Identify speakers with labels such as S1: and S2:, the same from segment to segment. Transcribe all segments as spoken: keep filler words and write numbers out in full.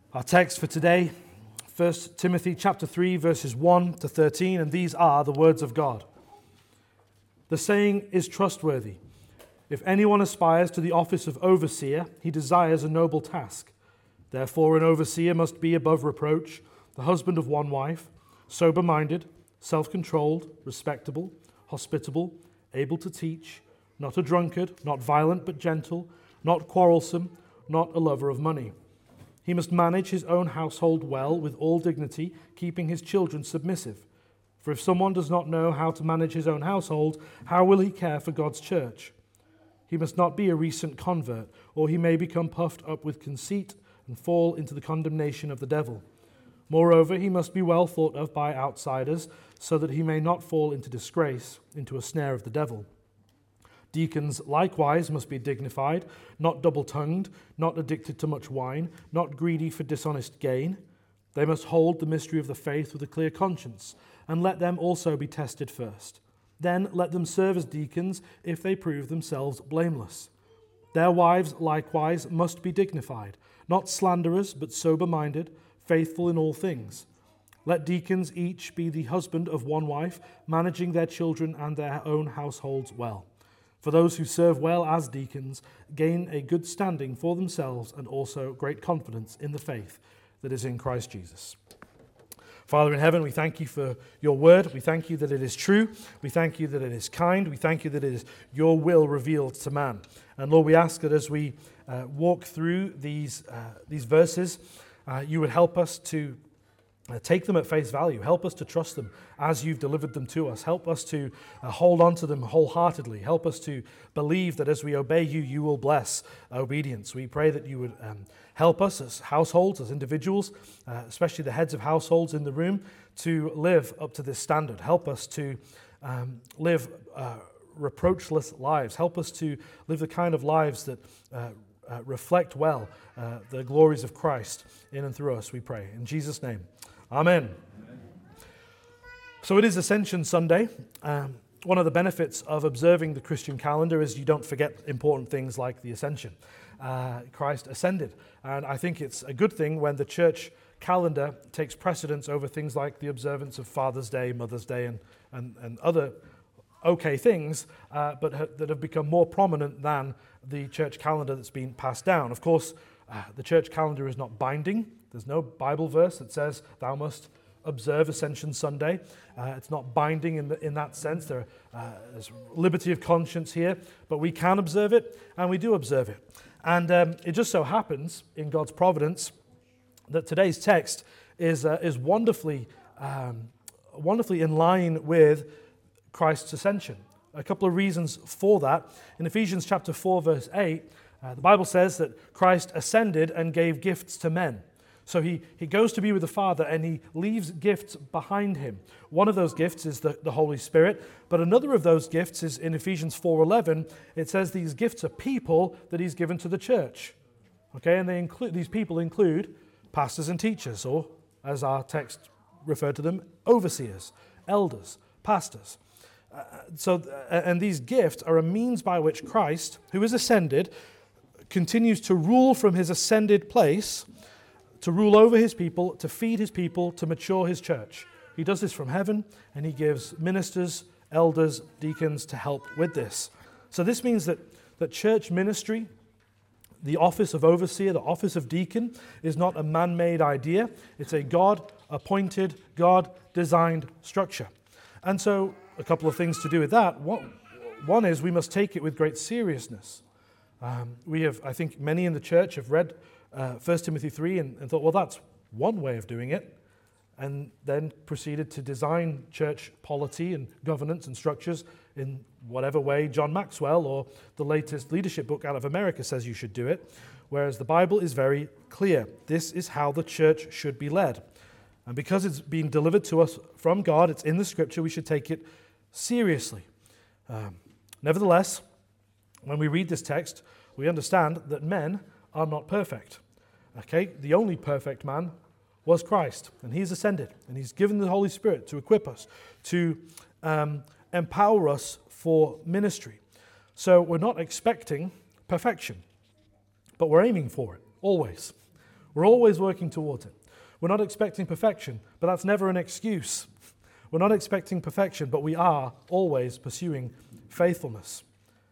S1: Our text for today, First Timothy chapter three, verses one to thirteen, and these are the words of God. The saying is trustworthy. If anyone aspires to the office of overseer, he desires a noble task. Therefore an overseer must be above reproach, the husband of one wife, sober-minded, self-controlled, respectable, hospitable, able to teach, not a drunkard, not violent but gentle, not quarrelsome, not a lover of money. He must manage his own household well with all dignity, keeping his children submissive. For if someone does not know how to manage his own household, how will he care for God's church? He must not be a recent convert, or he may become puffed up with conceit and fall into the condemnation of the devil. Moreover, he must be well thought of by outsiders, so that he may not fall into disgrace, into a snare of the devil. Deacons likewise must be dignified, not double-tongued, not addicted to much wine, not greedy for dishonest gain. They must hold the mystery of the faith with a clear conscience, and let them also be tested first. Then let them serve as deacons if they prove themselves blameless. Their wives likewise must be dignified, not slanderers, but sober-minded, faithful in all things. Let deacons each be the husband of one wife, managing their children and their own households well. For those who serve well as deacons gain a good standing for themselves and also great confidence in the faith that is in Christ Jesus. Father in heaven, we thank you for your word. We thank you that it is true. We thank you that it is kind. We thank you that it is your will revealed to man. And Lord, we ask that as we uh, walk through these, uh, these verses, uh, you would help us to Uh, take them at face value. Help us to trust them as you've delivered them to us. Help us to uh, hold on to them wholeheartedly. Help us to believe that as we obey you, you will bless obedience. We pray that you would um, help us as households, as individuals, uh, especially the heads of households in the room, to live up to this standard. Help us to um, live uh, reproachless lives. Help us to live the kind of lives that uh, uh, reflect well uh, the glories of Christ in and through us, we pray. In Jesus' name. Amen. Amen. So it is Ascension Sunday. Um, one of the benefits of observing the Christian calendar is you don't forget important things like the Ascension. Uh, Christ ascended. And I think it's a good thing when the church calendar takes precedence over things like the observance of Father's Day, Mother's Day, and, and, and other okay things, uh, but ha- that have become more prominent than the church calendar that's been passed down. Of course, uh, the church calendar is not binding. There's no Bible verse that says thou must observe Ascension Sunday. Uh, it's not binding in, the, in that sense. There, uh, there's liberty of conscience here, but we can observe it, and we do observe it. And um, it just so happens, in God's providence, that today's text is uh, is wonderfully um, wonderfully in line with Christ's ascension. A couple of reasons for that. In Ephesians chapter four, verse eight, uh, the Bible says that Christ ascended and gave gifts to men. So he, he goes to be with the Father and he leaves gifts behind him. One of those gifts is the, the Holy Spirit, but another of those gifts is in Ephesians four eleven. It says these gifts are people that he's given to the church. Okay, and they include these people include pastors and teachers, or as our text referred to them, overseers, elders, pastors. Uh, so, uh, and these gifts are a means by which Christ, who is ascended, continues to rule from his ascended place, to rule over his people, to feed his people, to mature his church. He does this from heaven, and he gives ministers, elders, deacons to help with this. So this means that, that church ministry, the office of overseer, the office of deacon, is not a man-made idea. It's a God-appointed, God-designed structure. And so a couple of things to do with that. One, one is we must take it with great seriousness. Um, we have, I think many in the church have read Uh, First Timothy three and, and thought, well, that's one way of doing it, and then proceeded to design church polity and governance and structures in whatever way John Maxwell or the latest leadership book out of America says you should do it, whereas the Bible is very clear. This is how the church should be led. And because it's being delivered to us from God, it's in the Scripture, we should take it seriously. Um, nevertheless, when we read this text, we understand that men are not perfect. Okay, the only perfect man was Christ, and he's ascended, and he's given the Holy Spirit to equip us, to um, empower us for ministry. So we're not expecting perfection, but we're aiming for it, always. We're always working towards it. We're not expecting perfection, but that's never an excuse. We're not expecting perfection, but we are always pursuing faithfulness.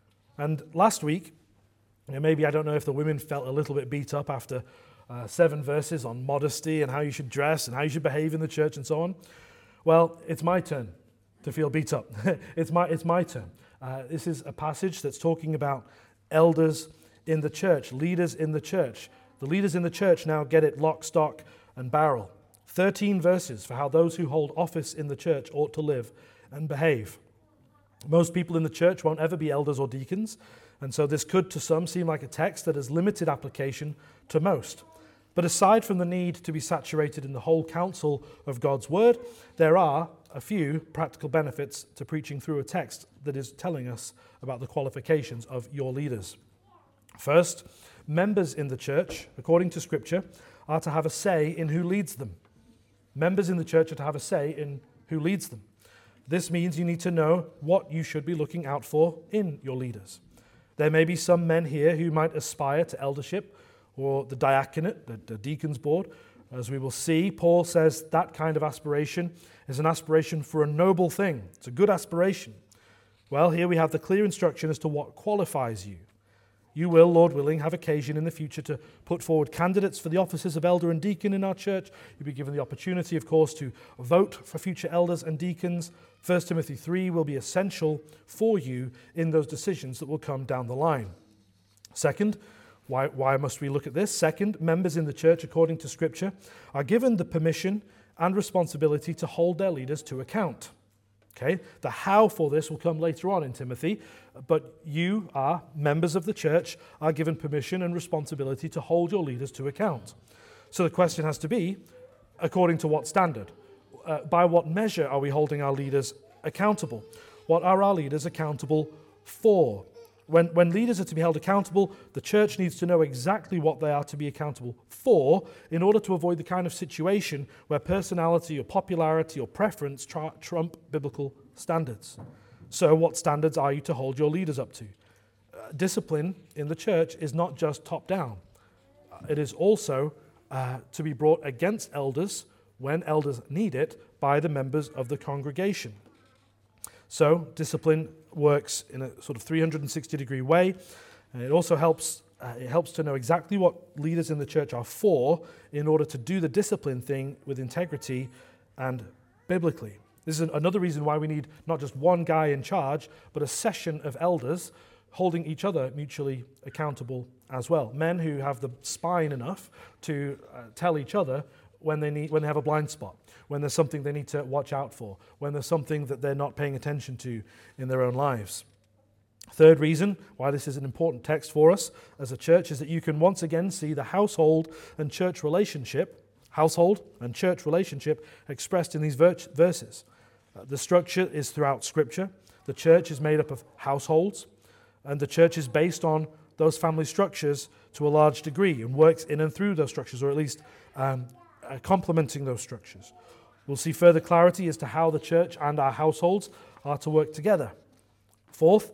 S1: And last week, you know, maybe I don't know if the women felt a little bit beat up after uh, seven verses on modesty and how you should dress and how you should behave in the church and so on. Well, it's my turn to feel beat up. it's my it's my turn. Uh, this is a passage that's talking about elders in the church, leaders in the church. The leaders in the church now get it lock, stock, and barrel. Thirteen verses for how those who hold office in the church ought to live and behave. Most people in the church won't ever be elders or deacons, and so this could to some seem like a text that has limited application to most. But aside from the need to be saturated in the whole counsel of God's word, there are a few practical benefits to preaching through a text that is telling us about the qualifications of your leaders. First, members in the church, according to Scripture, are to have a say in who leads them. Members in the church are to have a say in who leads them. This means you need to know what you should be looking out for in your leaders. There may be some men here who might aspire to eldership or the diaconate, the, the deacon's board. As we will see, Paul says that kind of aspiration is an aspiration for a noble thing. It's a good aspiration. Well, here we have the clear instruction as to what qualifies you. You will, Lord willing, have occasion in the future to put forward candidates for the offices of elder and deacon in our church. You'll be given the opportunity, of course, to vote for future elders and deacons. First Timothy three will be essential for you in those decisions that will come down the line. Second, why, why must we look at this? Second, members in the church, according to Scripture, are given the permission and responsibility to hold their leaders to account. Okay, the how for this will come later on in Timothy, but you are, members of the church, are given permission and responsibility to hold your leaders to account. So the question has to be, according to what standard? Uh, by what measure are we holding our leaders accountable? What are our leaders accountable for? When, when leaders are to be held accountable, the church needs to know exactly what they are to be accountable for in order to avoid the kind of situation where personality or popularity or preference tra- trump biblical standards. So what standards are you to hold your leaders up to? Uh, discipline in the church is not just top-down. Uh, it is also uh, to be brought against elders when elders need it by the members of the congregation. So discipline works in a sort of three hundred sixty degree way, and it also helps uh, it helps to know exactly what leaders in the church are for in order to do the discipline thing with integrity and biblically. This is another reason why we need not just one guy in charge, but a session of elders holding each other mutually accountable as well. Men who have the spine enough to uh, tell each other when they need when they have a blind spot, when there's something they need to watch out for, when there's something that they're not paying attention to in their own lives. Third reason why this is an important text for us as a church is that you can once again see the household and church relationship, household and church relationship expressed in these verses. Uh, the structure is throughout Scripture. The church is made up of households, and the church is based on those family structures to a large degree and works in and through those structures, or at least um, uh, complementing those structures. We'll see further clarity as to how the church and our households are to work together. Fourth,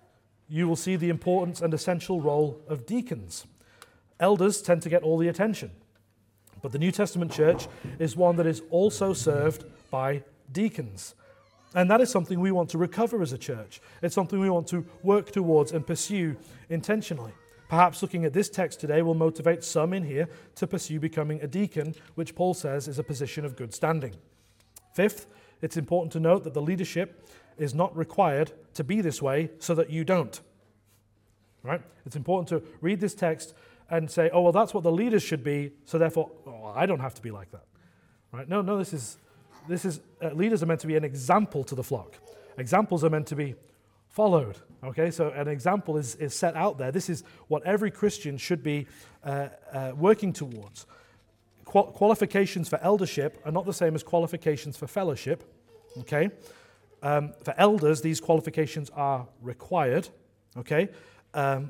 S1: you will see the importance and essential role of deacons. Elders tend to get all the attention, but the New Testament church is one that is also served by deacons. And that is something we want to recover as a church. It's something we want to work towards and pursue intentionally. Perhaps looking at this text today will motivate some in here to pursue becoming a deacon, which Paul says is a position of good standing. Fifth, it's important to note that the leadership is not required to be this way so that you don't. Right? It's important to read this text and say, oh, well, that's what the leaders should be, so therefore, oh, I don't have to be like that. Right? No, no, this is, this is uh, leaders are meant to be an example to the flock. Examples are meant to be followed. Okay, so an example is, is set out there. This is what every Christian should be uh, uh, working towards. Qual- qualifications for eldership are not the same as qualifications for fellowship. Okay, um, for elders, these qualifications are required. Okay, um,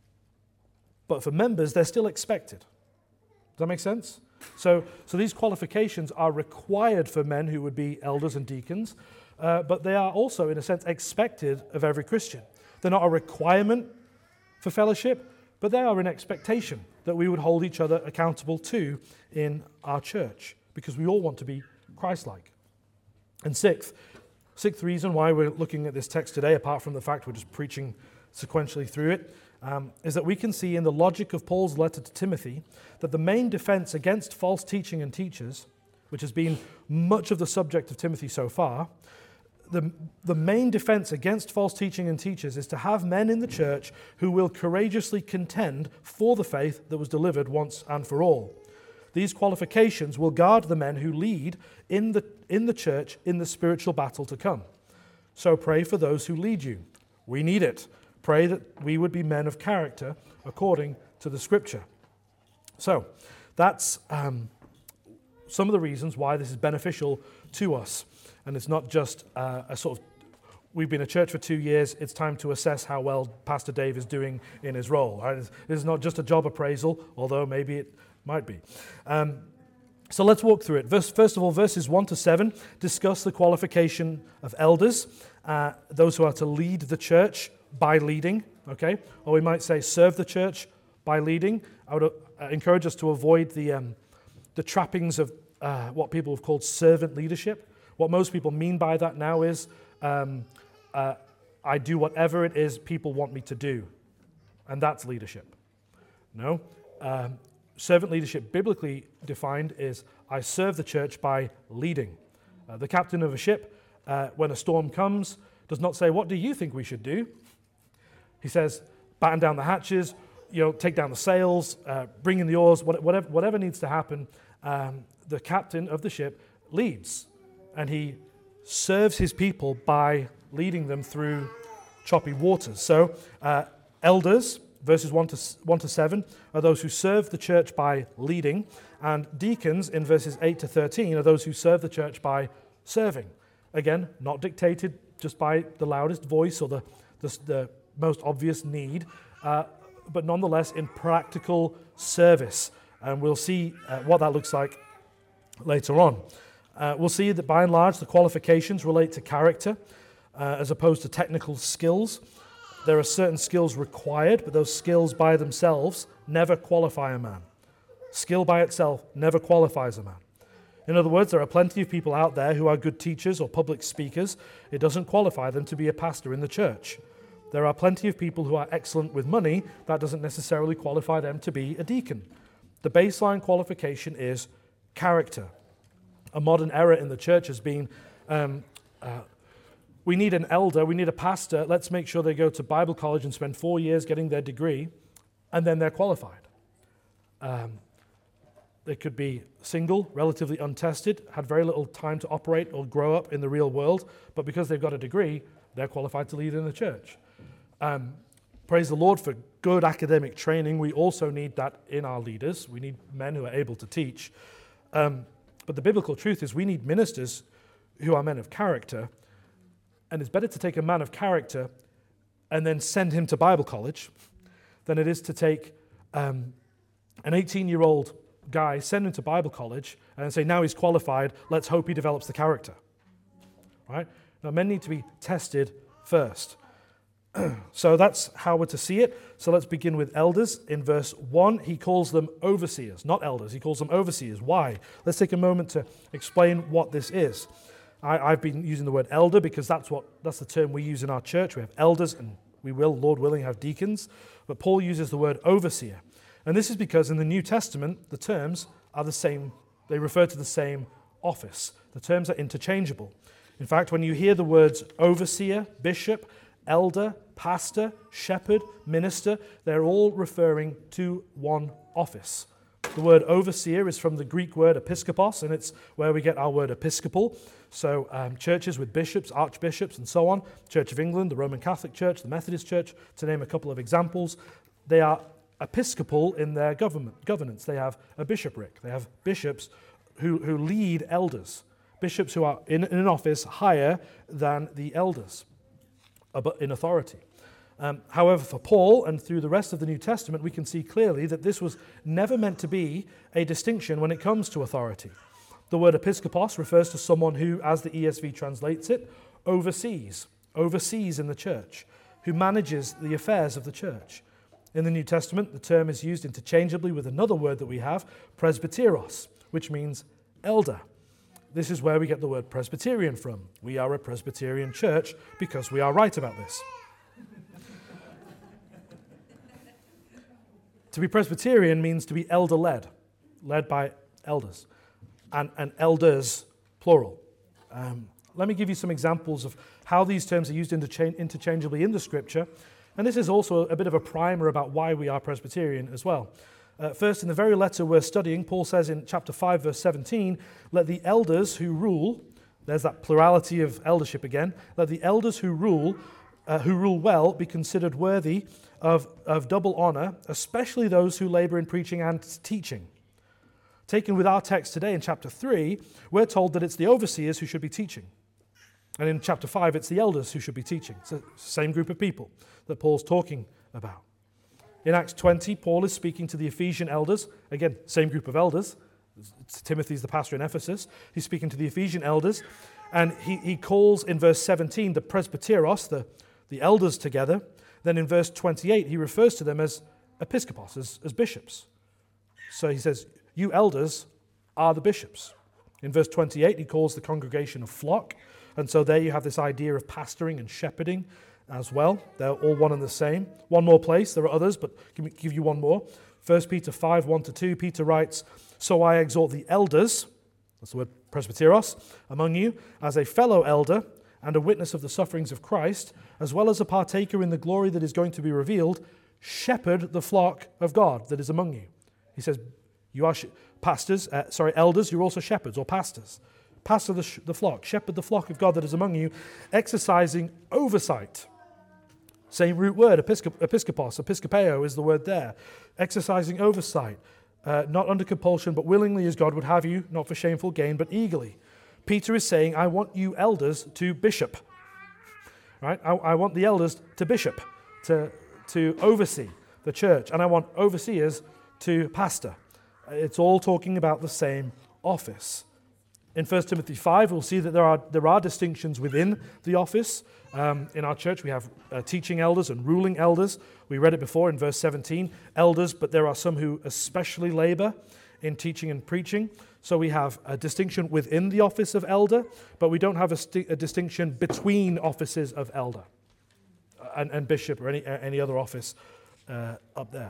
S1: but for members, they're still expected. Does that make sense? So, so these qualifications are required for men who would be elders and deacons, uh, but they are also, in a sense, expected of every Christian. They're not a requirement for fellowship, but they are an expectation that we would hold each other accountable to in our church, because we all want to be Christ-like. And sixth, sixth reason why we're looking at this text today, apart from the fact we're just preaching sequentially through it, um, is that we can see in the logic of Paul's letter to Timothy that the main defense against false teaching and teachers, which has been much of the subject of Timothy so far, the, the main defense against false teaching and teachers is to have men in the church who will courageously contend for the faith that was delivered once and for all. These qualifications will guard the men who lead in the, in the church in the spiritual battle to come. So pray for those who lead you. We need it. Pray that we would be men of character according to the Scripture. So that's um, some of the reasons why this is beneficial to us. And it's not just uh, a sort of, we've been a church for two years, it's time to assess how well Pastor Dave is doing in his role. Right? This is not just a job appraisal, although maybe it might be. Um, so let's walk through it. Verse, first of all, verses one to seven discuss the qualification of elders, uh, those who are to lead the church by leading, okay? Or we might say serve the church by leading. I would uh, encourage us to avoid the, um, the trappings of uh, what people have called servant leadership. What most people mean by that now is um, uh, I do whatever it is people want me to do, and that's leadership. No. Um, servant leadership, biblically defined, is I serve the church by leading. Uh, the captain of a ship, uh, when a storm comes, does not say, what do you think we should do? He says, batten down the hatches, you know, take down the sails, uh, bring in the oars, whatever, whatever needs to happen. Um, the captain of the ship leads, and he serves his people by leading them through choppy waters. So, uh, elders, verses one to, one to seven, are those who serve the church by leading, and deacons, in verses eight to thirteen, are those who serve the church by serving. Again, not dictated just by the loudest voice or the, the, the most obvious need, uh, but nonetheless in practical service. And we'll see uh, what that looks like later on. Uh, we'll see that by and large the qualifications relate to character uh, as opposed to technical skills. There are certain skills required, but those skills by themselves never qualify a man. Skill by itself never qualifies a man. In other words, there are plenty of people out there who are good teachers or public speakers. It doesn't qualify them to be a pastor in the church. There are plenty of people who are excellent with money. That doesn't necessarily qualify them to be a deacon. The baseline qualification is character. A modern error in the church has been, um, uh, we need an elder, we need a pastor, let's make sure they go to Bible college and spend four years getting their degree, and then they're qualified. Um, they could be single, relatively untested, had very little time to operate or grow up in the real world, but because they've got a degree, they're qualified to lead in the church. Um, praise the Lord for good academic training. We also need that in our leaders. We need men who are able to teach. Um, But the biblical truth is we need ministers who are men of character, and it's better to take a man of character and then send him to Bible college than it is to take um, an eighteen-year-old guy, send him to Bible college, and say, now he's qualified, let's hope he develops the character. Right? Now, men need to be tested first. So that's how we're to see it. So let's begin with elders. In verse one, he calls them overseers, not elders. He calls them overseers. Why? Let's take a moment to explain what this is. I, I've been using the word elder because that's what that's the term we use in our church. We have elders, and we will, Lord willing, have deacons. But Paul uses the word overseer. And this is because in the New Testament, the terms are the same. They refer to the same office. The terms are interchangeable. In fact, when you hear the words overseer, bishop, elder, pastor, shepherd, minister, they're all referring to one office. The word overseer is from the Greek word episkopos, and it's where we get our word episcopal. So um, churches with bishops, archbishops, and so on, Church of England, the Roman Catholic Church, the Methodist Church, to name a couple of examples, they are episcopal in their government governance. They have a bishopric. They have bishops who, who lead elders, bishops who are in, in an office higher than the elders in authority. Um, however, for Paul and through the rest of the New Testament, we can see clearly that this was never meant to be a distinction when it comes to authority. The word episkopos refers to someone who, as the E S V translates it, oversees, oversees in the church, who manages the affairs of the church. In the New Testament, the term is used interchangeably with another word that we have, presbyteros, which means elder. This is where we get the word Presbyterian from. We are a Presbyterian church because we are right about this. To be Presbyterian means to be elder-led, led by elders, and, and elders, plural. Um, let me give you some examples of how these terms are used intercha- interchangeably in the Scripture, and this is also a bit of a primer about why we are Presbyterian as well. Uh, first, in the very letter we're studying, Paul says in chapter five, verse seventeen, let the elders who rule, there's that plurality of eldership again, let the elders who rule, uh, who rule well, be considered worthy of, of double honor, especially those who labor in preaching and teaching. Taken with our text today in chapter three, we're told that it's the overseers who should be teaching. And in chapter five, it's the elders who should be teaching. It's the same group of people that Paul's talking about. In Acts twenty, Paul is speaking to the Ephesian elders. Again, same group of elders. Timothy's the pastor in Ephesus. He's speaking to the Ephesian elders. And he, he calls in verse seventeen the presbyteros, the, the elders together. Then in verse twenty-eight, he refers to them as episkopos, as, as bishops. So he says, you elders are the bishops. In verse twenty-eight, he calls the congregation a flock. And so there you have this idea of pastoring and shepherding as well. They're all one and the same. One more place, there are others, but give me give you one more. First Peter five, one to two, Peter writes, so I exhort the elders, that's the word presbyteros, among you, as a fellow elder and a witness of the sufferings of Christ, as well as a partaker in the glory that is going to be revealed, shepherd the flock of God that is among you. He says, you are sh- pastors, uh, sorry, elders, you're also shepherds or pastors. Pastor the, sh- the flock, shepherd the flock of God that is among you, exercising oversight. Same root word, episcop- episkopos, episkopeo is the word there. Exercising oversight, uh, not under compulsion, but willingly as God would have you, not for shameful gain, but eagerly. Peter is saying, I want you elders to bishop. Right? I, I want the elders to bishop, to, to oversee the church, and I want overseers to pastor. It's all talking about the same office. In First Timothy five, we'll see that there are there are distinctions within the office. Um, in our church, we have uh, teaching elders and ruling elders. We read it before in verse seventeen, elders, but there are some who especially labor in teaching and preaching. So we have a distinction within the office of elder, but we don't have a, sti- a distinction between offices of elder and, and bishop or any any other office uh, up there.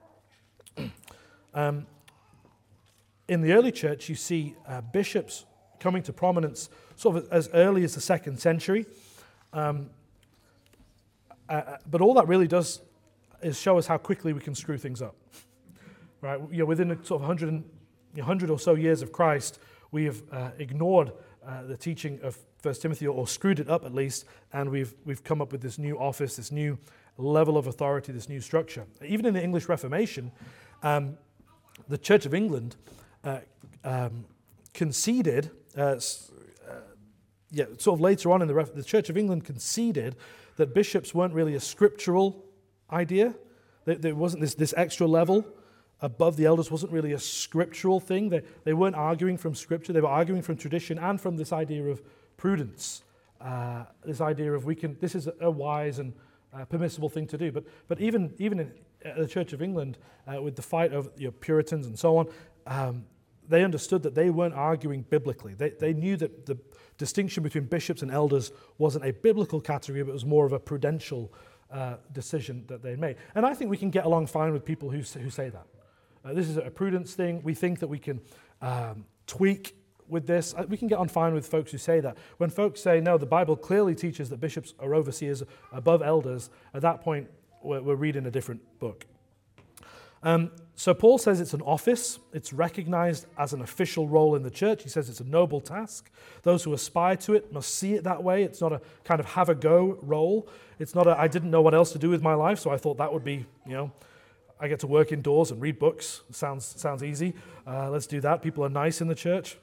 S1: um, in the early church, you see uh, bishops coming to prominence sort of as early as the second century. Um, uh, but all that really does is show us how quickly we can screw things up. Right? You know, within a sort of one hundred, one hundred or so years of Christ, we have uh, ignored uh, the teaching of First Timothy, or screwed it up at least, and we've we've come up with this new office, this new level of authority, this new structure. Even in the English Reformation, um, the Church of England uh, um, conceded, uh, uh, yeah, sort of later on in the Ref- the Church of England conceded that bishops weren't really a scriptural idea. There, there wasn't this, this extra level above the elders wasn't really a scriptural thing. They, they weren't arguing from Scripture. They were arguing from tradition and from this idea of prudence, uh, this idea of we can. This is a wise and uh, permissible thing to do. But but even even in uh, the Church of England, uh, with the fight of you know, Puritans and so on, um, they understood that they weren't arguing biblically. They they knew that the distinction between bishops and elders wasn't a biblical category, but it was more of a prudential uh, decision that they made. And I think we can get along fine with people who who say that. Uh, this is a prudence thing. We think that we can um, tweak with this. Uh, we can get on fine with folks who say that. When folks say, no, the Bible clearly teaches that bishops are overseers above elders, at that point, we're, we're reading a different book. Um, so Paul says it's an office. It's recognized as an official role in the church. He says it's a noble task. Those who aspire to it must see it that way. It's not a kind of have-a-go role. It's not a, I didn't know what else to do with my life, so I thought that would be, you know, I get to work indoors and read books. Sounds sounds easy. Uh, let's do that. People are nice in the church.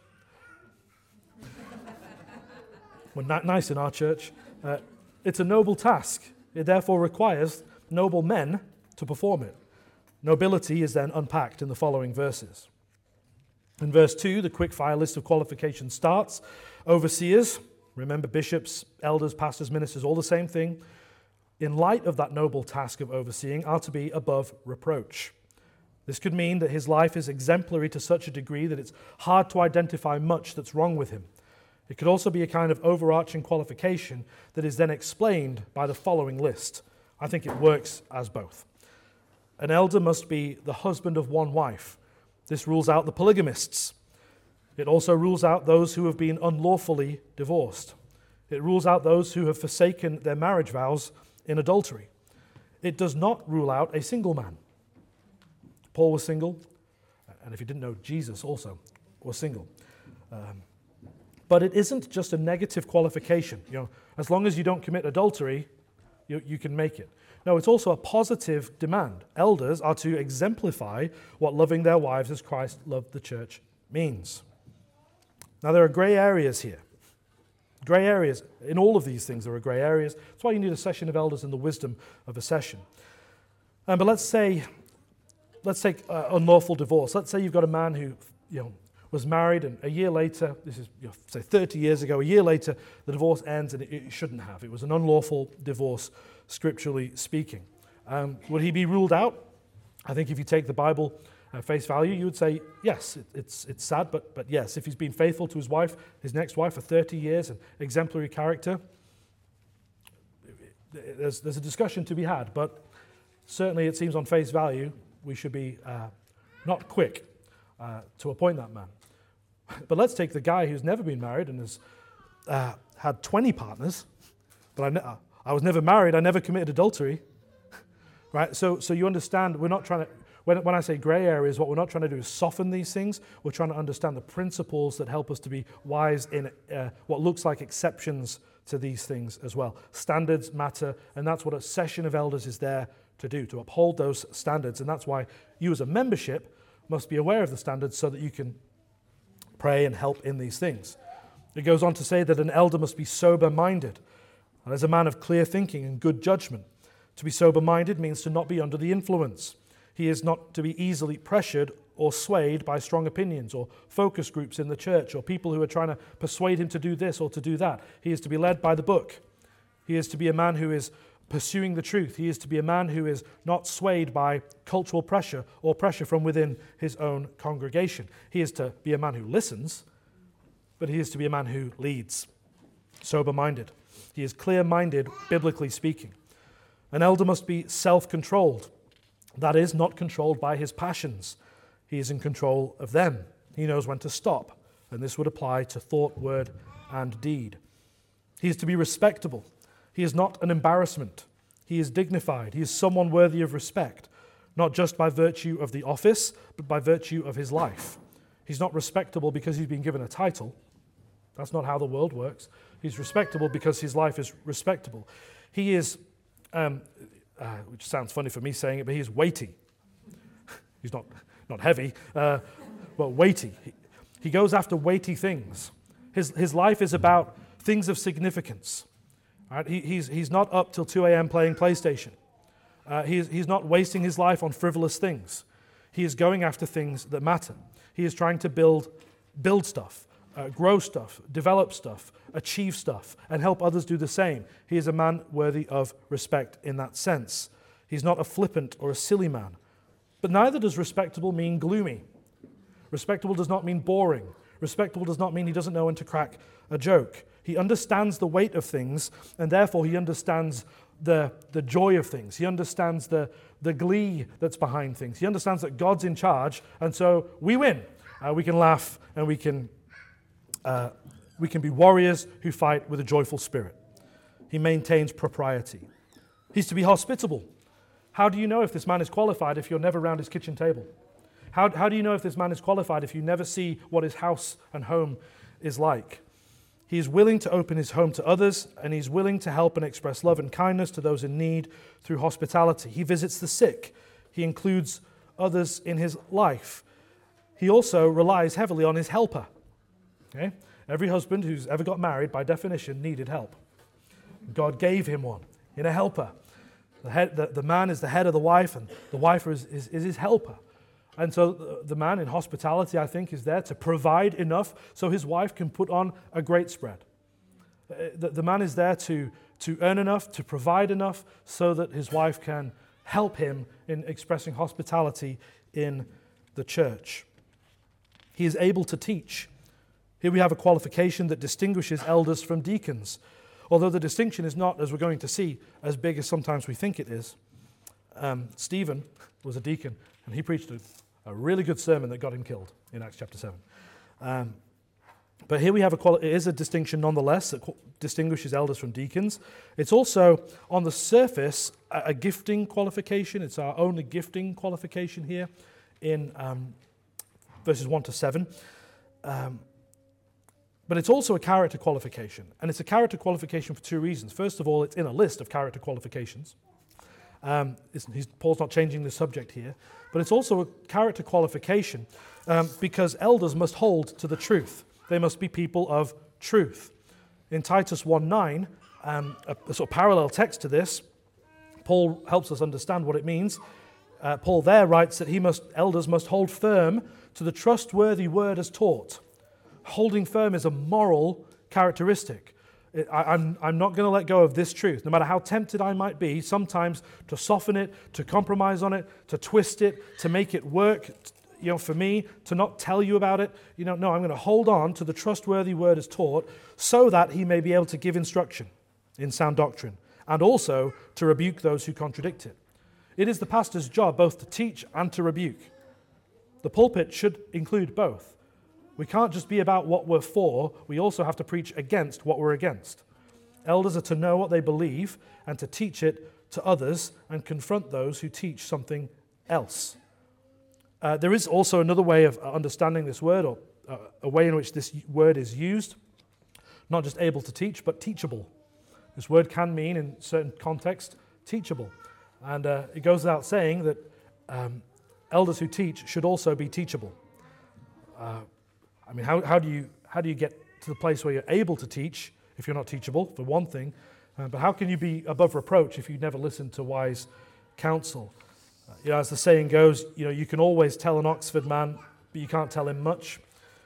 S1: We're not nice in our church. Uh, it's a noble task. It therefore requires noble men to perform it. Nobility is then unpacked in the following verses. In verse two, the quick-fire list of qualifications starts. Overseers, remember bishops, elders, pastors, ministers, all the same thing. in light of that noble task of overseeing, are to be above reproach. This could mean that his life is exemplary to such a degree that it's hard to identify much that's wrong with him. It could also be a kind of overarching qualification that is then explained by the following list. I think it works as both. An elder must be the husband of one wife. This rules out the polygamists. It also rules out those who have been unlawfully divorced. It rules out those who have forsaken their marriage vows in adultery. It does not rule out a single man. Paul was single, and if you didn't know, Jesus also was single. Um, but it isn't just a negative qualification. You know, as long as you don't commit adultery, you, you can make it. No, it's also a positive demand. Elders are to exemplify what loving their wives as Christ loved the church means. Now, there are grey areas here. Grey areas. In all of these things, there are grey areas. That's why you need a session of elders and the wisdom of a session. Um, but let's say, let's take uh, unlawful divorce. Let's say you've got a man who, you know, was married, and a year later, this is, you know, say thirty years ago, a year later, the divorce ends, and it, it shouldn't have. It was an unlawful divorce, scripturally speaking. Um, would he be ruled out? I think if you take the Bible at face value, you would say, yes, it, it's it's sad, but but yes, if he's been faithful to his wife, his next wife, for thirty years, and exemplary character, there's, there's a discussion to be had, but certainly it seems on face value, we should be uh, not quick uh, to appoint that man. But let's take the guy who's never been married and has uh, had twenty partners, but I, ne- I was never married, I never committed adultery, right? So so you understand, we're not trying to, when, when I say grey areas, what we're not trying to do is soften these things, we're trying to understand the principles that help us to be wise in uh, what looks like exceptions to these things as well. Standards matter, and that's what a session of elders is there to do, to uphold those standards, and that's why you as a membership must be aware of the standards so that you can pray and help in these things. It goes on to say that an elder must be sober-minded, and as a man of clear thinking and good judgment. To be sober-minded means to not be under the influence. He is not to be easily pressured or swayed by strong opinions or focus groups in the church or people who are trying to persuade him to do this or to do that. He is to be led by the book. He is to be a man who is pursuing the truth. He is to be a man who is not swayed by cultural pressure or pressure from within his own congregation. He is to be a man who listens, but he is to be a man who leads, sober-minded. He is clear-minded, biblically speaking. An elder must be self-controlled. That is, not controlled by his passions. He is in control of them. He knows when to stop, and this would apply to thought, word, and deed. He is to be respectable. He is not an embarrassment. He is dignified. He is someone worthy of respect, not just by virtue of the office, but by virtue of his life. He's not respectable because he's been given a title. That's not how the world works. He's respectable because his life is respectable. He is, um, uh, which sounds funny for me saying it, but he is weighty. He's not, not heavy, uh, but weighty. He, he goes after weighty things. His, his life is about things of significance. Right? He, he's, he's not up till two a.m. playing PlayStation. Uh, he's, he's not wasting his life on frivolous things. He is going after things that matter. He is trying to build, build stuff, uh, grow stuff, develop stuff, achieve stuff, and help others do the same. He is a man worthy of respect in that sense. He's not a flippant or a silly man. But neither does respectable mean gloomy. Respectable does not mean boring. Respectable does not mean he doesn't know when to crack a joke. He understands the weight of things, and therefore he understands the, the joy of things. He understands the, the glee that's behind things. He understands that God's in charge, and so we win. Uh, we can laugh, and we can, uh, we can be warriors who fight with a joyful spirit. He maintains propriety. He's to be hospitable. How do you know if this man is qualified if you're never around his kitchen table? How, how do you know if this man is qualified if you never see what his house and home is like? He is willing to open his home to others, and he's willing to help and express love and kindness to those in need through hospitality. He visits the sick. He includes others in his life. He also relies heavily on his helper. Okay? Every husband who's ever got married, by definition, needed help. God gave him one in a helper. The, head, the, the man is the head of the wife, and the wife is, is, is his helper. And so the man in hospitality, I think, is there to provide enough so his wife can put on a great spread. The, the man is there to, to earn enough, to provide enough, so that his wife can help him in expressing hospitality in the church. He is able to teach. Here we have a qualification that distinguishes elders from deacons, although the distinction is not, as we're going to see, as big as sometimes we think it is. Um, Stephen was a deacon, and he preached a, a really good sermon that got him killed in Acts chapter seven. Um, but here we have a quali- it is a distinction nonetheless that qu- distinguishes elders from deacons. It's also, on the surface, a, a gifting qualification. It's our only gifting qualification here in um, verses one to seven. Um, But it's also a character qualification. And it's a character qualification for two reasons. First of all, it's in a list of character qualifications. Um, he's, Paul's not changing the subject here. But it's also a character qualification um, because elders must hold to the truth. They must be people of truth. In Titus one nine, um, a, a sort of parallel text to this, Paul helps us understand what it means. Uh, Paul there writes that he must, elders must hold firm to the trustworthy word as taught. Holding firm is a moral characteristic. I, I'm, I'm not going to let go of this truth, no matter how tempted I might be, sometimes to soften it, to compromise on it, to twist it, to make it work, you know, for me, to not tell you about it. You know, no, I'm going to hold on to the trustworthy word as taught so that he may be able to give instruction in sound doctrine and also to rebuke those who contradict it. It is the pastor's job both to teach and to rebuke. The pulpit should include both. We can't just be about what we're for, we also have to preach against what we're against. Elders are to know what they believe and to teach it to others and confront those who teach something else. Uh, there is also another way of understanding this word, or uh, a way in which this word is used. Not just able to teach, but teachable. This word can mean, in certain context, teachable. And uh, it goes without saying that um, elders who teach should also be teachable. Uh, I mean, how, how do you how do you get to the place where you're able to teach if you're not teachable, for one thing? Uh, but how can you be above reproach if you never listen to wise counsel? Uh, you know, as the saying goes, you know, you can always tell an Oxford man, but you can't tell him much.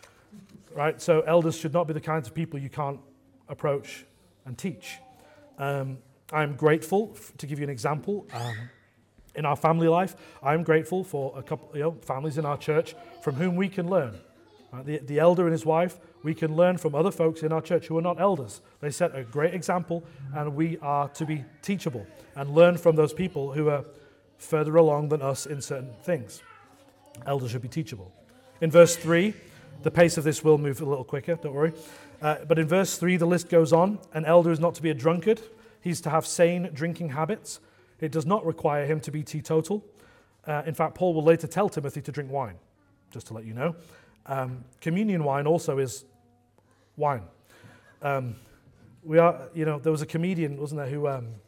S1: Right? So elders should not be the kinds of people you can't approach and teach. Um, I'm grateful, f- to give you an example, um, in our family life, I'm grateful for a couple, you know, families in our church from whom we can learn. Uh, the, the elder and his wife, we can learn from other folks in our church who are not elders. They set a great example, and we are to be teachable and learn from those people who are further along than us in certain things. Elders should be teachable. In verse three, the pace of this will move a little quicker, don't worry. Uh, but in verse three, the list goes on. An elder is not to be a drunkard. He's to have sane drinking habits. It does not require him to be teetotal. Uh, in fact, Paul will later tell Timothy to drink wine, just to let you know. Um, communion wine also is wine. Um, we are, you know, there was a comedian, wasn't there, who, um,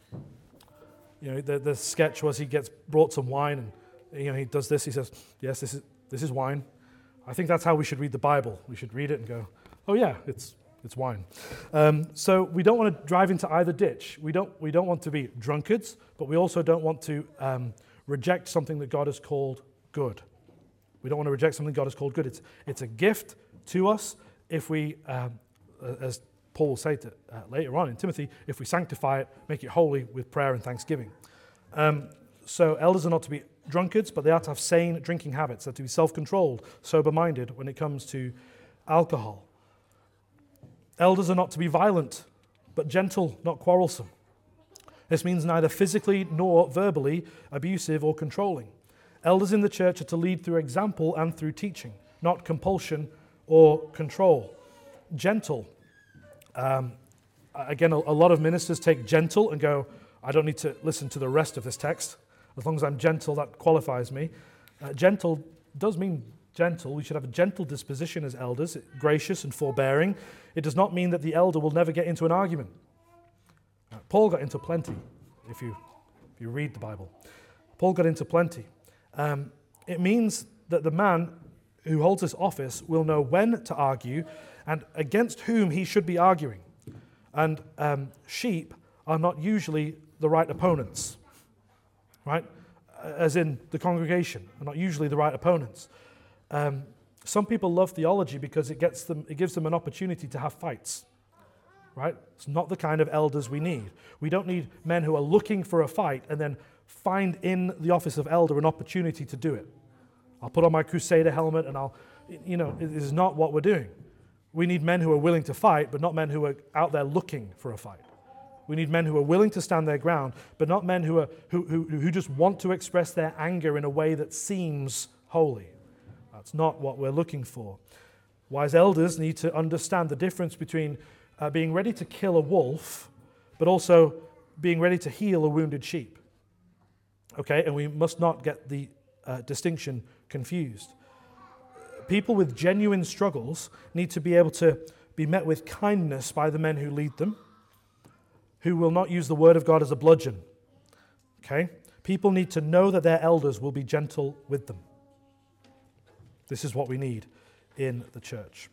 S1: you know, the, the sketch was he gets brought some wine and, you know, he does this. He says, "Yes, this is this is wine." I think that's how we should read the Bible. We should read it and go, "Oh yeah, it's it's wine." Um, so we don't want to drive into either ditch. We don't we don't want to be drunkards, but we also don't want to um, reject something that God has called good. We don't want to reject something God has called good. It's it's a gift to us if we, um, as Paul will say to, uh, later on in Timothy, if we sanctify it, make it holy with prayer and thanksgiving. Um, so elders are not to be drunkards, but they are to have sane drinking habits. They're to be self-controlled, sober-minded when it comes to alcohol. Elders are not to be violent, but gentle, not quarrelsome. This means neither physically nor verbally abusive or controlling. Elders in the church are to lead through example and through teaching, not compulsion or control. Gentle. Um, again, a, a lot of ministers take gentle and go, I don't need to listen to the rest of this text. As long as I'm gentle, that qualifies me. Uh, gentle does mean gentle. We should have a gentle disposition as elders, gracious and forbearing. It does not mean that the elder will never get into an argument. Uh, Paul got into plenty, if you, if you read the Bible. Paul got into plenty. Um, it means that the man who holds this office will know when to argue and against whom he should be arguing. And um, sheep are not usually the right opponents, right? As in the congregation, are not usually the right opponents. Um, some people love theology because it gets them, it gives them an opportunity to have fights. right? It's not the kind of elders we need. We don't need men who are looking for a fight and then find in the office of elder an opportunity to do it. I'll put on my crusader helmet and I'll, you know, it is not what we're doing. We need men who are willing to fight, but not men who are out there looking for a fight. We need men who are willing to stand their ground, but not men who are who, who, who just want to express their anger in a way that seems holy. That's not what we're looking for. Wise elders need to understand the difference between uh, being ready to kill a wolf, but also being ready to heal a wounded sheep. Okay, and we must not get the uh, distinction confused. People with genuine struggles need to be able to be met with kindness by the men who lead them, who will not use the word of God as a bludgeon. Okay? People need to know that their elders will be gentle with them. This is what we need in the church.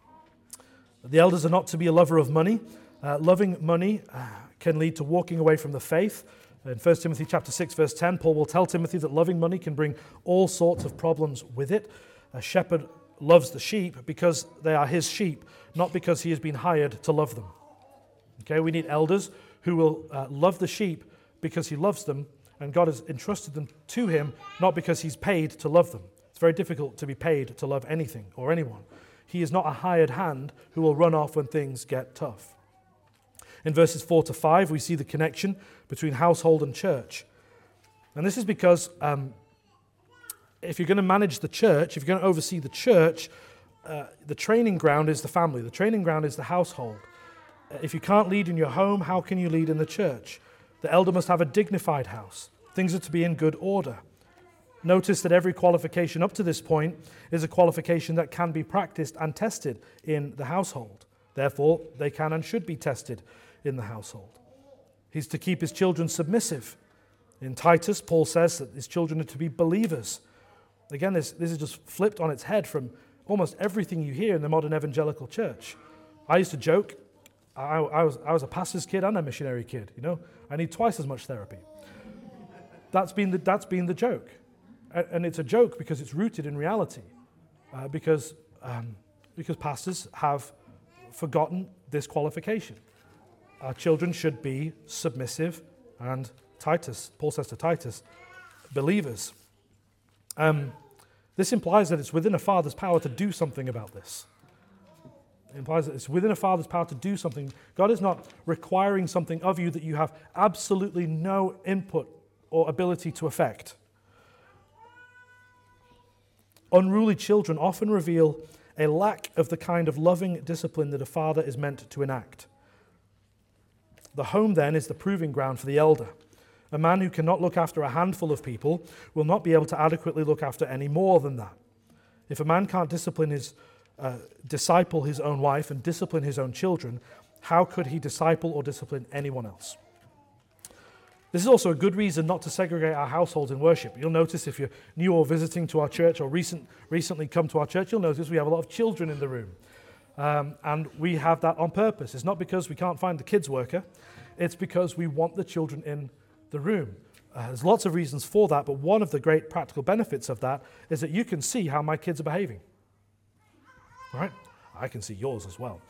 S1: The elders are not to be a lover of money. Uh, loving money uh, can lead to walking away from the faith. In First Timothy chapter six, verse ten, Paul will tell Timothy that loving money can bring all sorts of problems with it. A shepherd loves the sheep because they are his sheep, not because he has been hired to love them. Okay, we need elders who will uh, love the sheep because he loves them, and God has entrusted them to him, not because he's paid to love them. It's very difficult to be paid to love anything or anyone. He is not a hired hand who will run off when things get tough. In verses four to five, we see the connection between household and church. And this is because um, if you're going to manage the church, if you're going to oversee the church, uh, the training ground is the family. The training ground is the household. Uh, if you can't lead in your home, how can you lead in the church? The elder must have a dignified house. Things are to be in good order. Notice that every qualification up to this point is a qualification that can be practiced and tested in the household. Therefore, they can and should be tested in the household. He's to keep his children submissive. In Titus, Paul says that his children are to be believers. Again, this, this is just flipped on its head from almost everything you hear in the modern evangelical church. I used to joke, I, I, was, I was a pastor's kid and a missionary kid, you know. I need twice as much therapy. That's been the, that's been the joke. And it's a joke because it's rooted in reality. Uh, because, um, because pastors have forgotten this qualification. Our children should be submissive, and Titus, Paul says to Titus, believers. Um, this implies that it's within a father's power to do something about this. It implies that it's within a father's power to do something. God is not requiring something of you that you have absolutely no input or ability to affect. Unruly children often reveal a lack of the kind of loving discipline that a father is meant to enact. The home, then, is the proving ground for the elder. A man who cannot look after a handful of people will not be able to adequately look after any more than that. If a man can't discipline his, uh, disciple his own wife and discipline his own children, how could he disciple or discipline anyone else? This is also a good reason not to segregate our households in worship. You'll notice if you're new or visiting to our church or recent, recently come to our church, you'll notice we have a lot of children in the room. Um, and we have that on purpose. It's not because we can't find the kids worker. It's because we want the children in the room. Uh, there's lots of reasons for that, but one of the great practical benefits of that is that you can see how my kids are behaving. Right? I can see yours as well.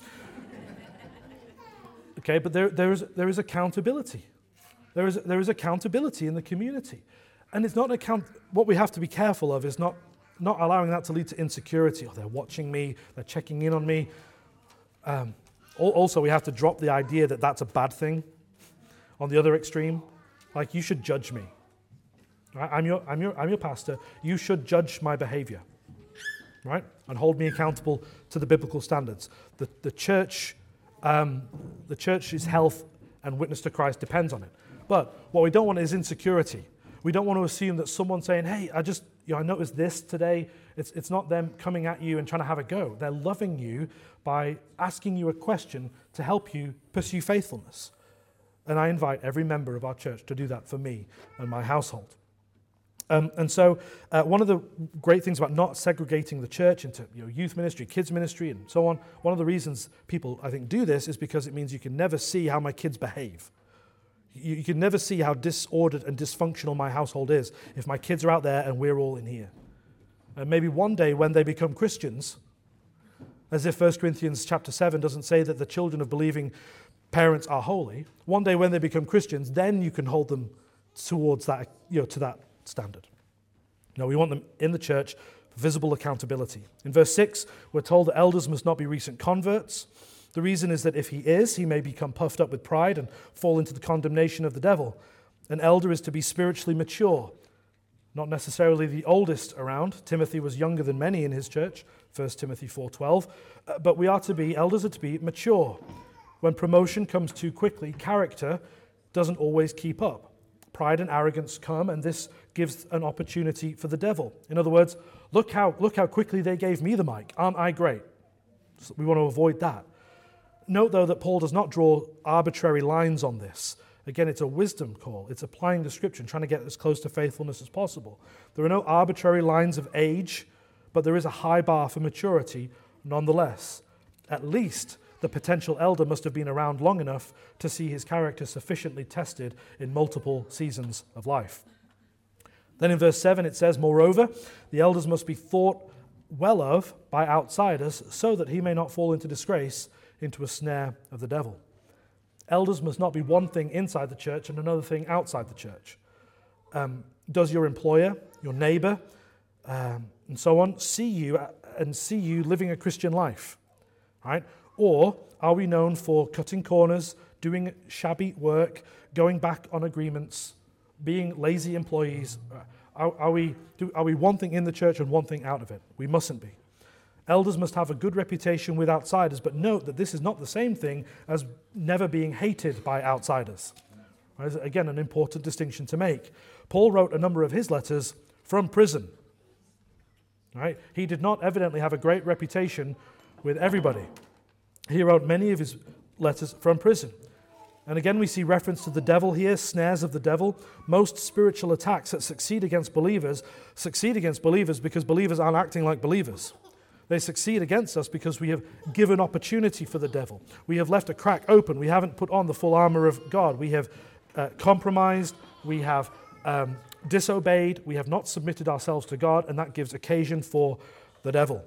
S1: Okay, but there, there is there is accountability. There is there is accountability in the community, and it's not an account. What we have to be careful of is not not allowing that to lead to insecurity. Oh, they're watching me. They're checking in on me. Um, also, we have to drop the idea that that's a bad thing. On the other extreme, like you should judge me. Right? I'm your I'm your I'm your pastor. You should judge my behavior, right? And hold me accountable to the biblical standards. The the church, um, the church's health and witness to Christ depends on it. But what we don't want is insecurity. We don't want to assume that someone saying, hey, I just, you know, I noticed this today. It's it's not them coming at you and trying to have a go. They're loving you by asking you a question to help you pursue faithfulness. And I invite every member of our church to do that for me and my household. Um, and so uh, one of the great things about not segregating the church into you know, youth ministry, kids ministry, and so on, one of the reasons people, I think, do this is because it means you can never see how my kids behave. You, you can never see how disordered and dysfunctional my household is if my kids are out there and we're all in here. And maybe one day when they become Christians, As if First Corinthians chapter seven doesn't say that the children of believing parents are holy. One day when they become Christians, then you can hold them towards that, you know, to that standard. No, we want them in the church for visible accountability. In verse six, we're told that elders must not be recent converts. The reason is that if he is, he may become puffed up with pride and fall into the condemnation of the devil. An elder is to be spiritually mature, not necessarily the oldest around. Timothy was younger than many in his church, First Timothy four twelve. Uh, but we are to be, elders are to be mature. When promotion comes too quickly, character doesn't always keep up. Pride and arrogance come, and this gives an opportunity for the devil. In other words, look how, look how quickly they gave me the mic. Aren't I great? So we want to avoid that. Note, though, that Paul does not draw arbitrary lines on this. Again, it's a wisdom call. It's applying the scripture and trying to get as close to faithfulness as possible. There are no arbitrary lines of age, but there is a high bar for maturity nonetheless. At least the potential elder must have been around long enough to see his character sufficiently tested in multiple seasons of life. Then in verse seven it says, moreover, the elders must be thought well of by outsiders so that he may not fall into disgrace, into a snare of the devil. Elders must not be one thing inside the church and another thing outside the church. Um, does your employer, your neighbor, um, and so on, see you and see you living a Christian life? Right? Or are we known for cutting corners, doing shabby work, going back on agreements, being lazy employees? Are, are, we, do, are we one thing in the church and one thing out of it? We mustn't be. Elders must have a good reputation with outsiders, but note that this is not the same thing as never being hated by outsiders. Right? Again, an important distinction to make. Paul wrote a number of his letters from prison. Right? He did not evidently have a great reputation with everybody. He wrote many of his letters from prison. And again, we see reference to the devil here, snares of the devil. Most spiritual attacks that succeed against believers succeed against believers because believers aren't acting like believers. They succeed against us because we have given opportunity for the devil. We have left a crack open. We haven't put on the full armor of God. We have uh, compromised. We have um, disobeyed. We have not submitted ourselves to God, and that gives occasion for the devil.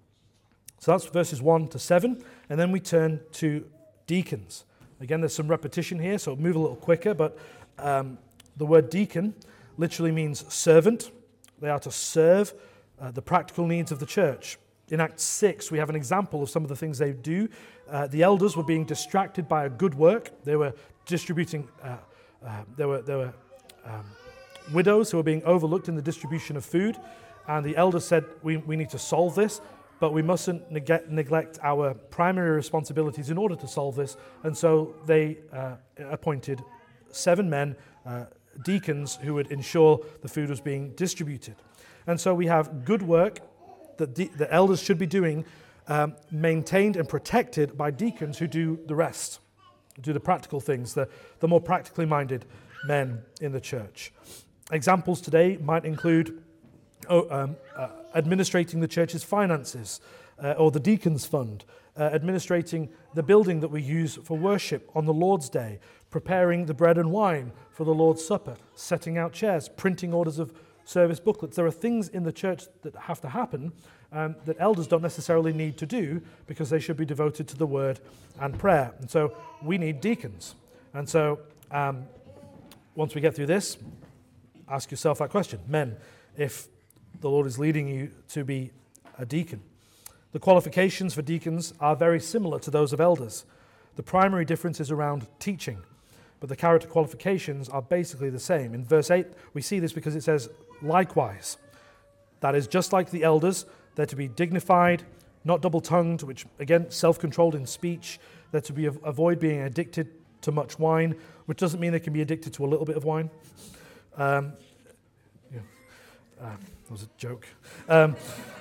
S1: So that's verses one to seven, and then we turn to deacons. Again, there's some repetition here, so move a little quicker, but um, the word deacon literally means servant. They are to serve uh, the practical needs of the church. In Acts six, we have an example of some of the things they do. Uh, the elders were being distracted by a good work. They were distributing, uh, uh, there were, there were um, widows who were being overlooked in the distribution of food, and the elders said, we, we need to solve this, but we mustn't neg- neglect our primary responsibilities in order to solve this. And so they uh, appointed seven men, uh, deacons, who would ensure the food was being distributed. And so we have good work that de- the elders should be doing, um, maintained and protected by deacons who do the rest, do the practical things, the, the more practically minded men in the church. Examples today might include oh, um, uh, administrating the church's finances, uh, or the deacons fund, uh, administrating the building that we use for worship on the Lord's Day, preparing the bread and wine for the Lord's Supper, setting out chairs, printing orders of service booklets. There are things in the church that have to happen um, that elders don't necessarily need to do because they should be devoted to the word and prayer. And so we need deacons. And so um, once we get through this, ask yourself that question. Men, if the Lord is leading you to be a deacon. The qualifications for deacons are very similar to those of elders. The primary difference is around teaching, but the character qualifications are basically the same. In verse eight, we see this because it says, likewise. That is, just like the elders, they're to be dignified, not double-tongued, which, again, self-controlled in speech. They're to be avoid being addicted to much wine, which doesn't mean they can be addicted to a little bit of wine. Um, yeah, uh, that was a joke. Um,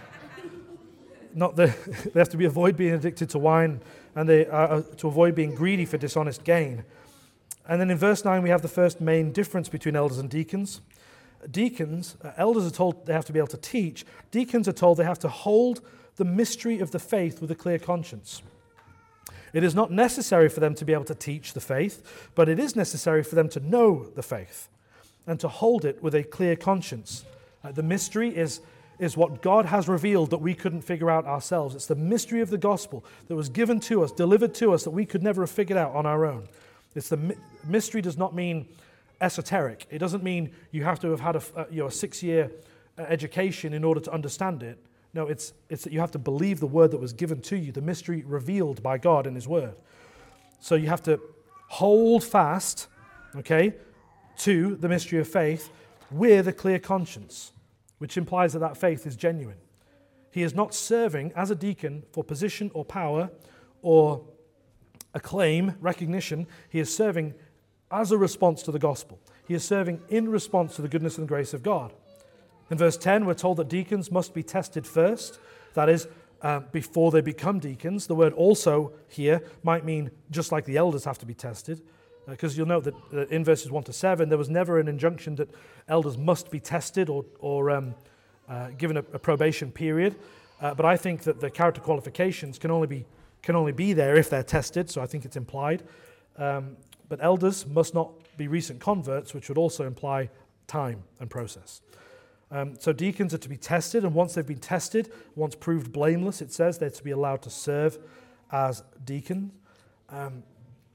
S1: not the, they have to be avoid being addicted to wine, and they are to avoid being greedy for dishonest gain. And then in verse nine, we have the first main difference between elders and deacons. Deacons, uh, elders are told they have to be able to teach. Deacons are told they have to hold the mystery of the faith with a clear conscience. It is not necessary for them to be able to teach the faith, but it is necessary for them to know the faith and to hold it with a clear conscience. Uh, the mystery is is what God has revealed that we couldn't figure out ourselves. It's the mystery of the gospel that was given to us, delivered to us, that we could never have figured out on our own. It's the my- mystery does not mean esoteric. It doesn't mean you have to have had a, a, you know, a six-year uh, education in order to understand it. No, it's, it's that you have to believe the word that was given to you, the mystery revealed by God in his word. So you have to hold fast, okay, to the mystery of faith with a clear conscience, which implies that that faith is genuine. He is not serving as a deacon for position or power or acclaim, recognition. He is serving as a response to the gospel. He is serving in response to the goodness and grace of God. In verse ten, we're told that deacons must be tested first. That is, uh, before they become deacons. The word also here might mean just like the elders have to be tested. Because uh, you'll note that uh, in verses one to seven, there was never an injunction that elders must be tested or, or um, uh, given a, a probation period. Uh, but I think that the character qualifications can only be can only be there if they're tested, so I think it's implied. Um, but elders must not be recent converts, which would also imply time and process. Um, so deacons are to be tested, and once they've been tested, once proved blameless, it says they're to be allowed to serve as deacons. Um,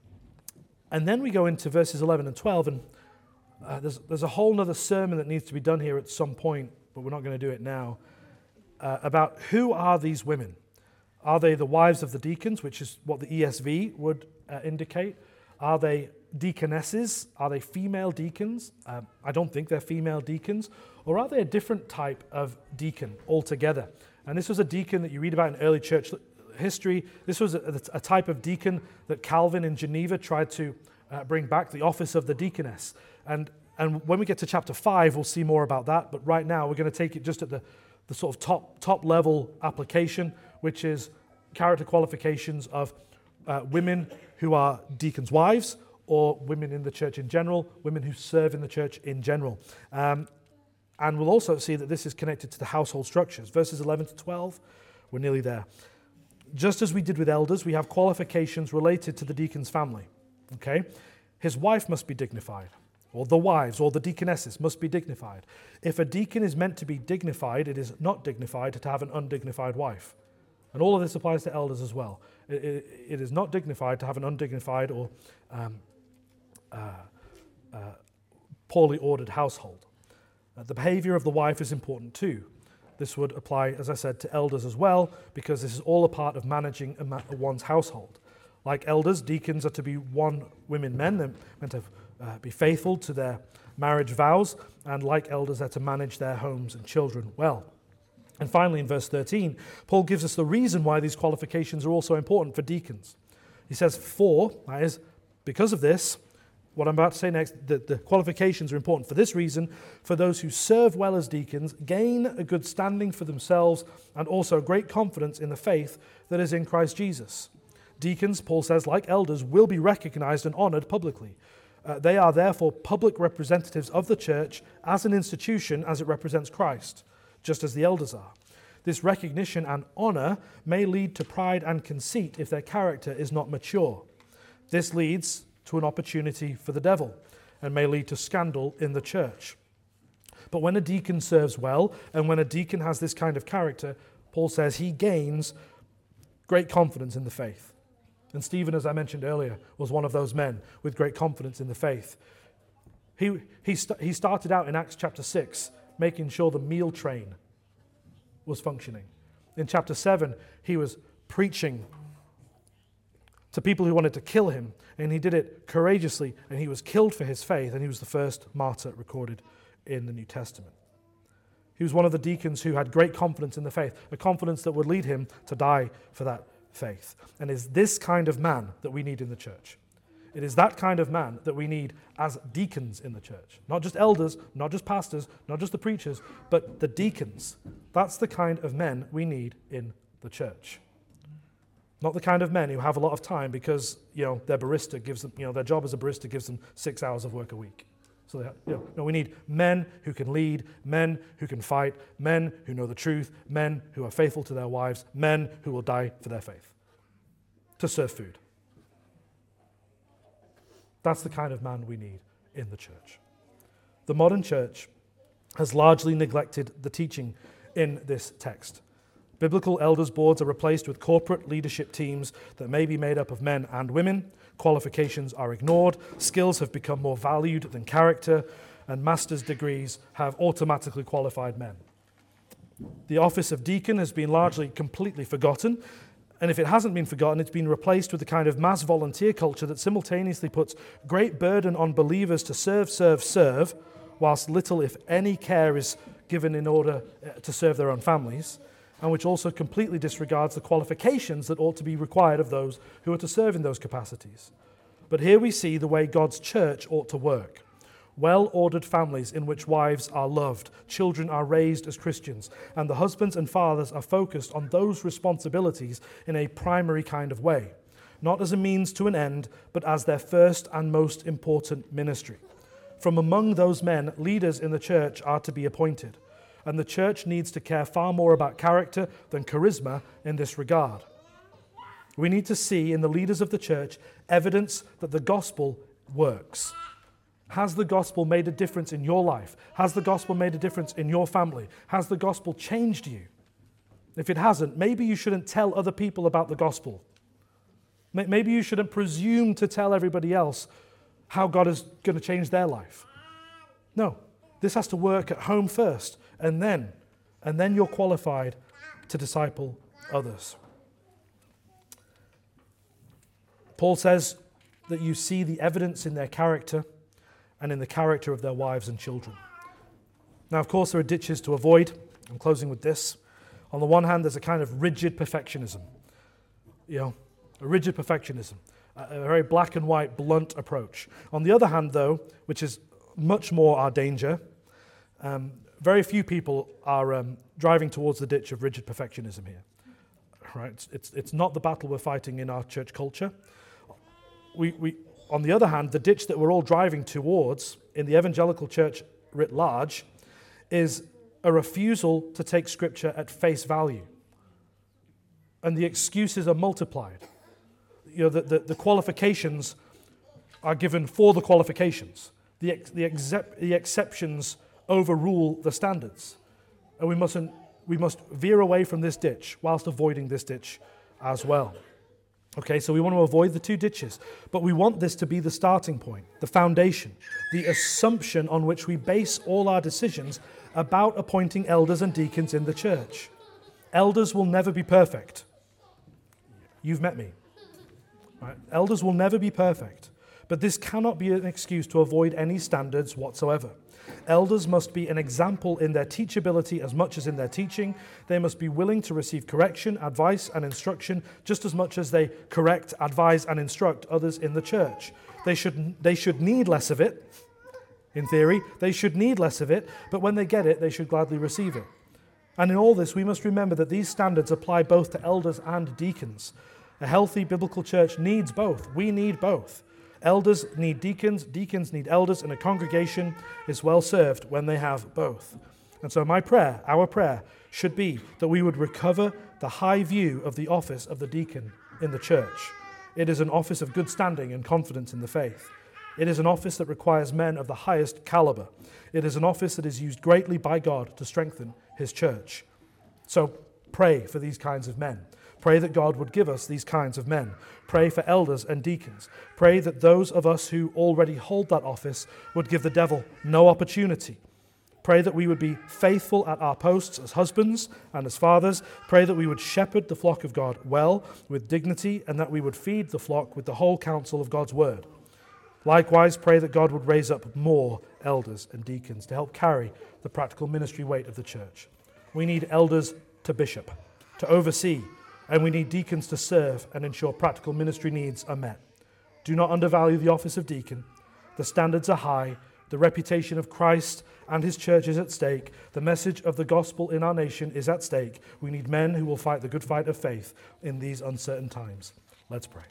S1: and then we go into verses eleven and twelve, and uh, there's, there's a whole other sermon that needs to be done here at some point, but we're not going to do it now, uh, about who are these women. Are they the wives of the deacons, which is what the E S V would uh, indicate? Are they deaconesses? Are they female deacons? Uh, I don't think they're female deacons. Or are they a different type of deacon altogether? And this was a deacon that you read about in early church history. This was a, a type of deacon that Calvin in Geneva tried to uh, bring back, the office of the deaconess. And, and when we get to chapter five, we'll see more about that. But right now, we're going to take it just at the, the sort of top, top level application, which is character qualifications of uh, women who are deacons' wives, or women in the church in general, women who serve in the church in general. Um, and we'll also see that this is connected to the household structures. Verses eleven to twelve, we're nearly there. Just as we did with elders, we have qualifications related to the deacon's family. Okay? His wife must be dignified, or the wives, or the deaconesses must be dignified. If a deacon is meant to be dignified, it is not dignified to have an undignified wife. And all of this applies to elders as well. It, it, it is not dignified to have an undignified or um, uh, uh, poorly ordered household. Uh, the behavior of the wife is important too. This would apply, as I said, to elders as well, because this is all a part of managing a ma- one's household. Like elders, deacons are to be one women men. They're meant to uh, be faithful to their marriage vows, and like elders, they're to manage their homes and children well. And finally, in verse thirteen, Paul gives us the reason why these qualifications are also important for deacons. He says, for, that is, because of this, what I'm about to say next, the, the qualifications are important for this reason: for those who serve well as deacons, gain a good standing for themselves, and also great confidence in the faith that is in Christ Jesus. Deacons, Paul says, like elders, will be recognized and honored publicly. Uh, they are therefore public representatives of the church as an institution as it represents Christ, just as the elders are. This recognition and honor may lead to pride and conceit if their character is not mature. This leads to an opportunity for the devil and may lead to scandal in the church. But when a deacon serves well, and when a deacon has this kind of character, Paul says he gains great confidence in the faith. And Stephen, as I mentioned earlier, was one of those men with great confidence in the faith. He, he, st- he started out in Acts chapter six, making sure the meal train was functioning. In chapter seven, he was preaching to people who wanted to kill him, and he did it courageously, and he was killed for his faith, and he was the first martyr recorded in the New Testament. He was one of the deacons who had great confidence in the faith, a confidence that would lead him to die for that faith. And it's this kind of man that we need in the church. It is that kind of man that we need as deacons in the church. Not just elders, not just pastors, not just the preachers, but the deacons. That's the kind of men we need in the church. Not the kind of men who have a lot of time because, you know, their barista gives them, you know, their job as a barista gives them six hours of work a week. So, they have, you know, no, we need men who can lead, men who can fight, men who know the truth, men who are faithful to their wives, men who will die for their faith, to serve food. That's the kind of man we need in the church. The modern church has largely neglected the teaching in this text. Biblical elders boards are replaced with corporate leadership teams that may be made up of men and women. Qualifications are ignored. Skills have become more valued than character, and master's degrees have automatically qualified men. The office of deacon has been largely completely forgotten, and if it hasn't been forgotten, it's been replaced with the kind of mass volunteer culture that simultaneously puts great burden on believers to serve, serve, serve, whilst little, if any, care is given in order to serve their own families, and which also completely disregards the qualifications that ought to be required of those who are to serve in those capacities. But here we see the way God's church ought to work. Well-ordered families in which wives are loved, children are raised as Christians, and the husbands and fathers are focused on those responsibilities in a primary kind of way, not as a means to an end, but as their first and most important ministry. From among those men, leaders in the church are to be appointed, and the church needs to care far more about character than charisma in this regard. We need to see in the leaders of the church evidence that the gospel works. Has the gospel made a difference in your life? Has the gospel made a difference in your family? Has the gospel changed you? If it hasn't, maybe you shouldn't tell other people about the gospel. Maybe you shouldn't presume to tell everybody else how God is going to change their life. No, this has to work at home first, and then, and then you're qualified to disciple others. Paul says that you see the evidence in their character and in the character of their wives and children. Now, of course, there are ditches to avoid. I'm closing with this. On the one hand, there's a kind of rigid perfectionism. You know, a rigid perfectionism, a very black and white, blunt approach. On the other hand, though, which is much more our danger, um, very few people are um, driving towards the ditch of rigid perfectionism here. Right? It's, it's, it's not the battle we're fighting in our church culture. We, we, on the other hand, the ditch that we're all driving towards in the evangelical church writ large is a refusal to take Scripture at face value. And the excuses are multiplied. You know, the, the, the qualifications are given for the qualifications. The, ex, the, excep, the exceptions overrule the standards. And we mustn't, we must veer away from this ditch whilst avoiding this ditch as well. Okay, so we want to avoid the two ditches, but we want this to be the starting point, the foundation, the assumption on which we base all our decisions about appointing elders and deacons in the church. Elders will never be perfect. You've met me. Right? Elders will never be perfect, but this cannot be an excuse to avoid any standards whatsoever. Elders must be an example in their teachability as much as in their teaching. They must be willing to receive correction, advice, and instruction just as much as they correct, advise, and instruct others in the church. They should, they should need less of it, in theory. They should need less of it, but when they get it, they should gladly receive it. And in all this, we must remember that these standards apply both to elders and deacons. A healthy biblical church needs both. We need both. Elders need deacons, deacons need elders, and a congregation is well served when they have both. And so my prayer, our prayer, should be that we would recover the high view of the office of the deacon in the church. It is an office of good standing and confidence in the faith. It is an office that requires men of the highest caliber. It is an office that is used greatly by God to strengthen his church. So pray for these kinds of men. Pray that God would give us these kinds of men. Pray for elders and deacons. Pray that those of us who already hold that office would give the devil no opportunity. Pray that we would be faithful at our posts as husbands and as fathers. Pray that we would shepherd the flock of God well, with dignity, and that we would feed the flock with the whole counsel of God's word. Likewise, pray that God would raise up more elders and deacons to help carry the practical ministry weight of the church. We need elders to bishop, to oversee, and we need deacons to serve and ensure practical ministry needs are met. Do not undervalue the office of deacon. The standards are high. The reputation of Christ and his church is at stake. The message of the gospel in our nation is at stake. We need men who will fight the good fight of faith in these uncertain times. Let's pray.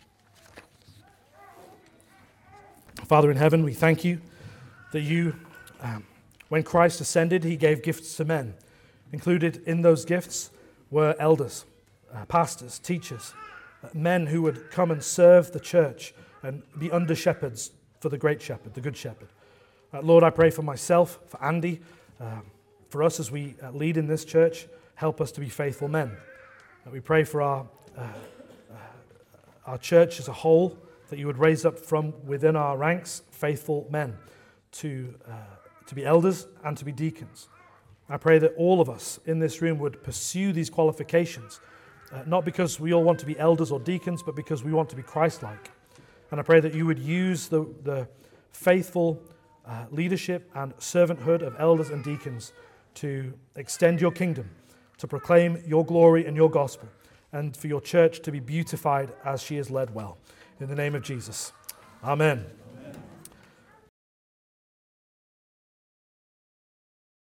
S1: Father in heaven, we thank you that you, um, when Christ ascended, he gave gifts to men. Included in those gifts were elders, Uh, pastors, teachers, uh, men who would come and serve the church and be under shepherds for the great shepherd, the good shepherd. Uh, Lord, I pray for myself, for Andy, uh, for us as we uh, lead in this church, help us to be faithful men. Uh, we pray for our, uh, uh, our church as a whole, that you would raise up from within our ranks faithful men to, uh, to be elders and to be deacons. I pray that all of us in this room would pursue these qualifications, uh, not because we all want to be elders or deacons, but because we want to be Christ-like. And I pray that you would use the, the faithful uh, leadership and servanthood of elders and deacons to extend your kingdom, to proclaim your glory and your gospel, and for your church to be beautified as she is led well. In the name of Jesus. Amen.